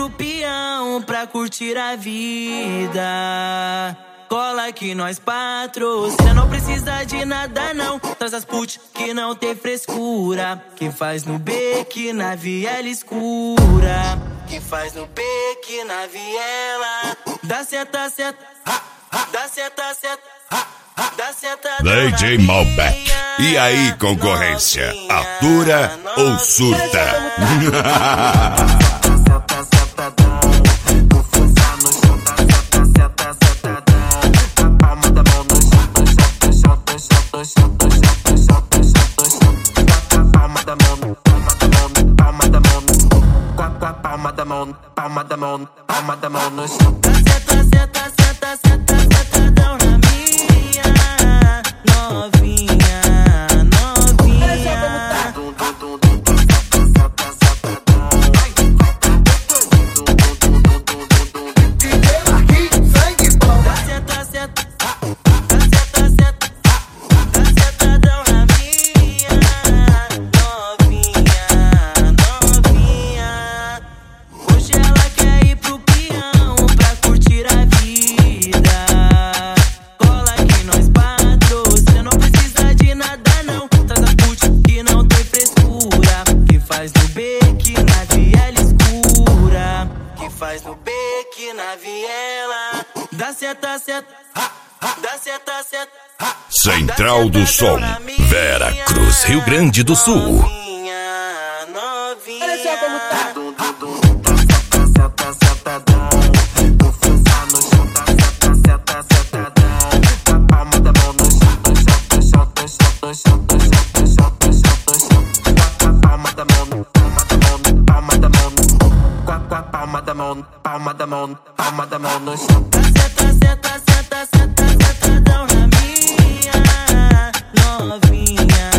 pro peão pra curtir a vida. Cola que nós patrocina, não precisa de nada não. Traz as put que não tem frescura, que faz no beque na viela escura, que faz no beque na viela. Dá seta, seta, dá seta, seta, dá seta. DJ Malbec. E aí, concorrência? Atura ou surta? Palma da mão no chão. Seta, seta, seta, seta, setadão na minha novinha, novinha. DJ Marquinhos, sangue bom. Seta, seta, seta, seta, setadão na minha novinha, novinha. Hoje ela quer ir pro peão pra curtir a vida. Cola que nós patrocina, não precisa de nada não. Traz a put que não tem frescura, que faz no beque na viela escura, que faz no beque na viela. Dá seta, seta, dá seta, seta. Central do Som, Vera Cruz, Rio Grande do Sul. Novinha, novinha. Olha só como tá. Palma da mão no chão. Seta, seta, seta, seta, setadão na minha novinha,